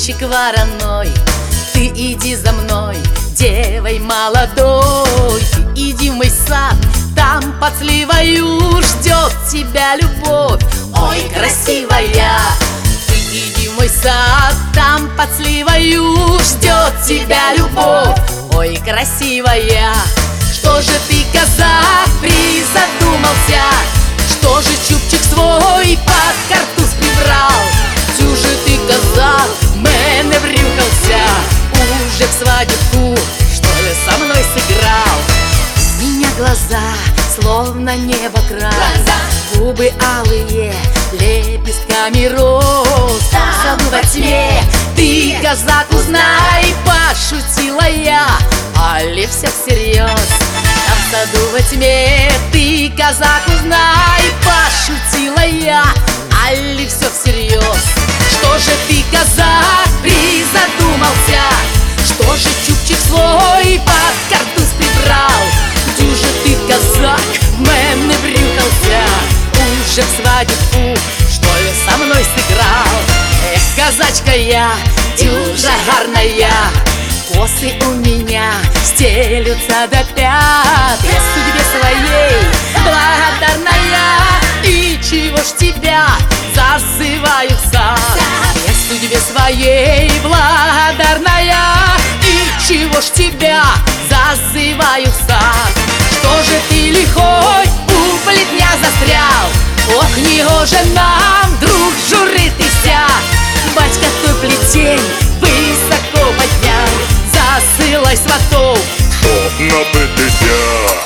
голубчик вороной, ты иди за мной, девой молодой. Ты иди в мой сад, там под сливою ждет тебя любовь. Ой, красивая, ты иди в мой сад, там под сливою ждет тебя любовь. Ой, красивая, что же ты, казак, призадумался? Что же чубчик свой под картуз прибрал? Тю же ты, казак, мене врюхался, уже в свадебку, что ли, со мной сыграл? У меня глаза, словно небо край, губы алые, лепестками роз. В саду во тьме, ты, казак, узнай, пошутила я, али все всерьез? Там в саду во тьме, ты, казак, узнай, пошутила я, али все всерьез? Что же ты, казак, призадумался? Что же чубчик свой под картуз прибрал? Тю же ты, казак, мене врюхался, уже в свадебку, что ли, со мной сыграл? Эх, казачка я, дюжа гарная, косы у меня стелются до пят. Я судьбе своей благодарная, и чего ж тебя зазываю в сад? Я судьбе своей благодарная, и чего ж тебя зазываю в сад? Что же ты лихой у плетня застрял? Ох, негоже нам, друг, журитися. Батька той плетень високо подняв, засилай сватов, щоб напитися.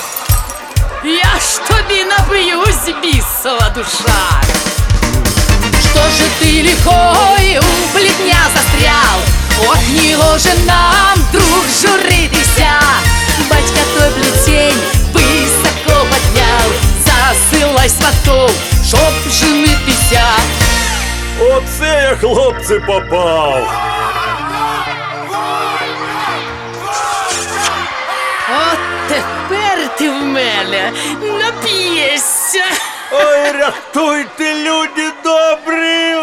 я ж тобі наб'юсь, бісова душа. Что же ты лихой у плетня застрял? Ох, негоже нам, друг, журитися. Батька той плетень високо подняв, засилай сватов, щоб женитися. Оце я, хлопці, попав. От тепер ти в мене нап'єшся. Ой, рятуйте, люди добрі!